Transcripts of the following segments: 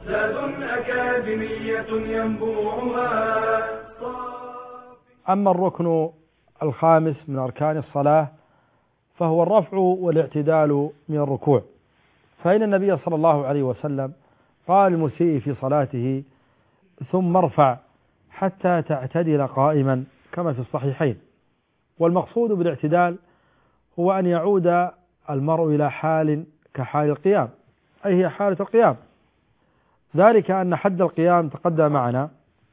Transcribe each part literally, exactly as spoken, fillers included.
زاد أكاديمية ينبوعها. أما الركن الخامس من أركان الصلاة فهو الرفع والاعتدال من الركوع، فإن النبي صلى الله عليه وسلم قال المسيء في صلاته ثم ارفع حتى تعتدل قائما كما في الصحيحين. والمقصود بالاعتدال هو أن يعود المرء إلى حال كحال القيام، أي هي حالة القيام، ذلك أن حد القيام تقدم معنا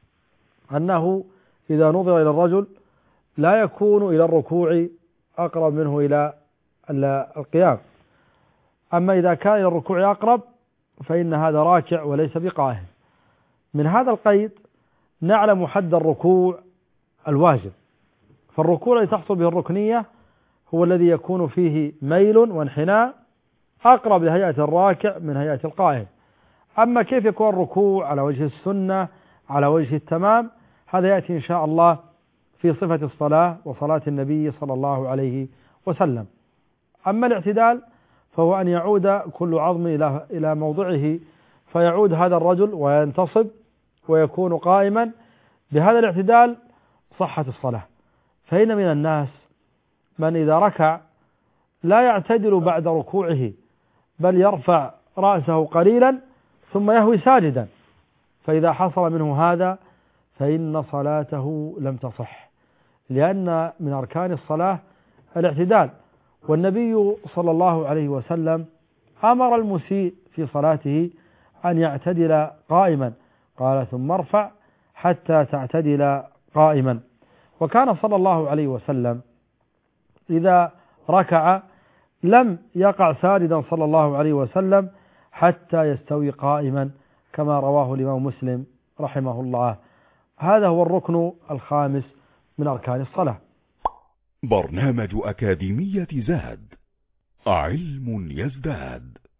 أنه إذا نظر إلى الرجل لا يكون إلى الركوع أقرب منه إلى القيام، أما إذا كان إلى الركوع أقرب فإن هذا راكع وليس بقائم. من هذا القيد نعلم حد الركوع الواجب، فالركوع الذي تحصل به الركنية هو الذي يكون فيه ميل وانحناء أقرب لهيئة الراكع من هيئة القائم. أما كيف يكون الركوع على وجه السنة على وجه التمام هذا يأتي إن شاء الله في صفة الصلاة وصلاة النبي صلى الله عليه وسلم. أما الاعتدال فهو أن يعود كل عظم إلى إلى موضعه، فيعود هذا الرجل وينتصب ويكون قائما. بهذا الاعتدال صحة الصلاة. فإن من الناس من إذا ركع لا يعتدل بعد ركوعه بل يرفع رأسه قليلا ثم يهوي ساجدا، فإذا حصل منه هذا فإن صلاته لم تصح، لأن من أركان الصلاة الاعتدال. والنبي صلى الله عليه وسلم أمر المسيء في صلاته أن يعتدل قائما، قال ثم ارفع حتى تعتدل قائما. وكان صلى الله عليه وسلم إذا ركع لم يقع ساجدا صلى الله عليه وسلم حتى يستوي قائما كما رواه الإمام مسلم رحمه الله. هذا هو الركن الخامس من أركان الصلاة. برنامج أكاديمية زاد، علم يزداد.